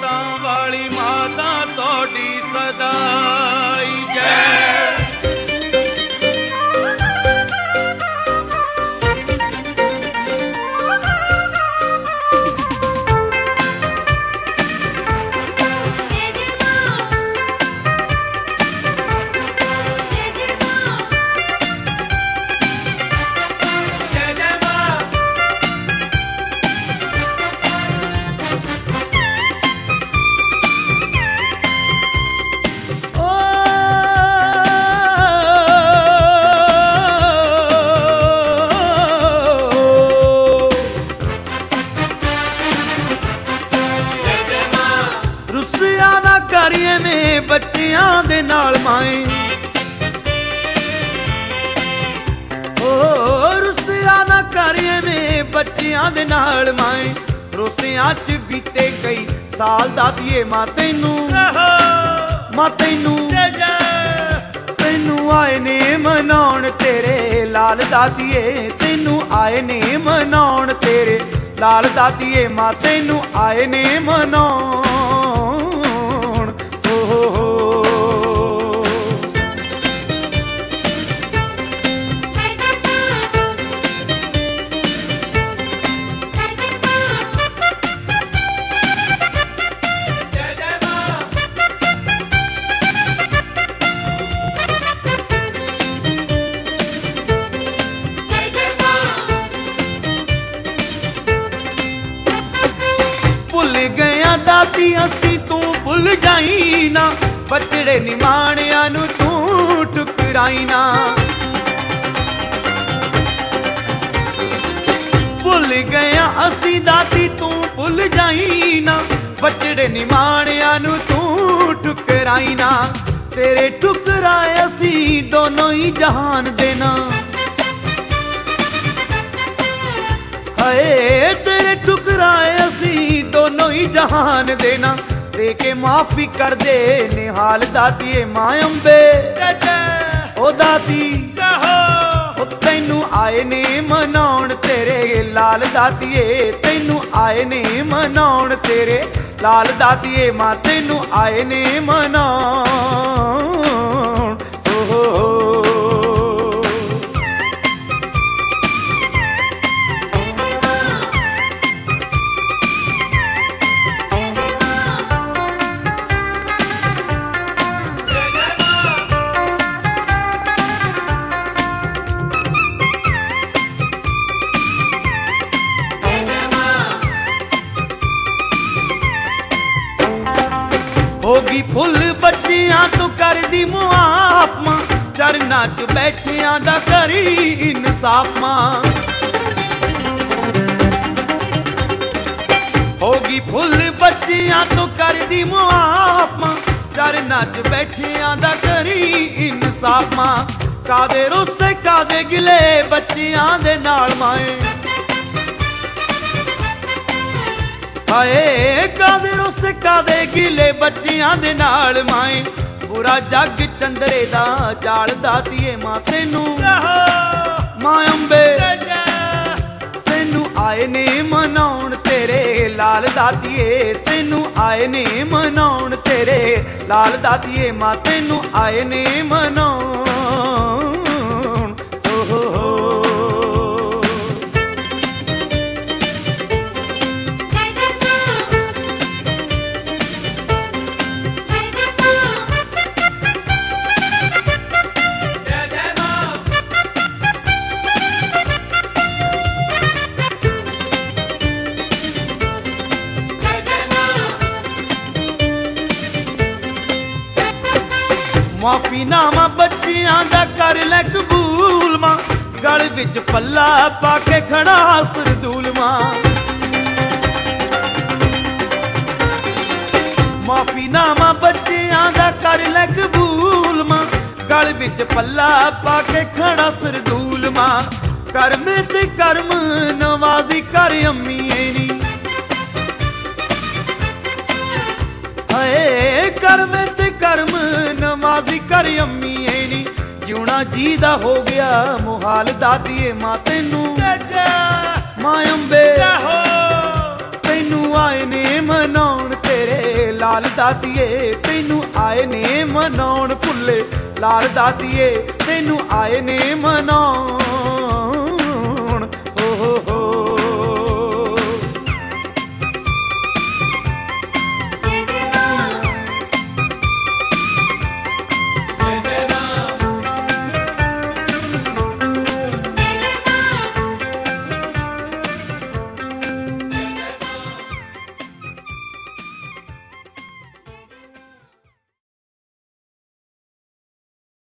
माता वाली माता तोड़ी सदाई जय। बच्चियां दे नाल माए रुसिया ना करिए में बच्चियां दे नाल माए रुसिया च बीते कई साल दादिए मां तैनू तैनू आए ने मनाउण तेरे लाल दादिए तैनू आए ने मनाउण तेरे लाल दादिए मां तैनू आए ने मनाउण। दादी असी तू भुल जाई ना बचड़े निमाणिया नू तू ठुकराई ना भुल गया असी दादी तू भुल जाई ना बचड़े निमाणिया नू तू ठुकराई ना तेरे ठुकराए असी दोनों ही जहान देना हाय तेरे ठुकराए असी दोनों ही जहान देना दे के माफी कर दे निहाल दादिए मां अम्बे ओ दादी तैनू आए ने मनाउण तेरे लाल दादिए तैनू आए ने मनाउण तेरे लाल दादिए मां तैनू आए ने मनाउण। होगी फुल बच्चियां तो कर दी मुआफ मां चरना च बैठियां दा करी इंसाफ मां होगी फुल बच्चियां तो कर दी मुआफ मां चरना च बैठियां दा करी इंसाफ मां कादे रुस्से कादे गिले बच्चियां दे नाल माए हाय कादे रुस कादे गिले बच्चियां दे नाल माए पूरा जग चंदरे दा जाल दादिए मां तैनू मां अम्बे तैनू आए ने मनाउण तेरे लाल दादिए तैनू आए ने मनाउण तेरे लाल दादिए मां तैनू आए ने मनाउण। माफीनामा बच्चियां दा कर लै कबूल मां गल विच पल्ला पाके खड़ा सरदूल मां माफीनामा बच्चियां दा कर लै कबूल मां गल विच पल्ला पाके खड़ा सरदूल मां कर्म ते कर्म नवाजी कर अम्मीए नी हाय कर्म ते कर्म नवाजी कर अम्मीए नी जिउना जी दा हो गया मुहाल दादिए मां तैनू मां अम्बे तैनू आए ने मनाउण तेरे लाल दातिए तैनू आए ने मनाउण, फुल्ले लाल दातिए तैनू आए ने मनाउण।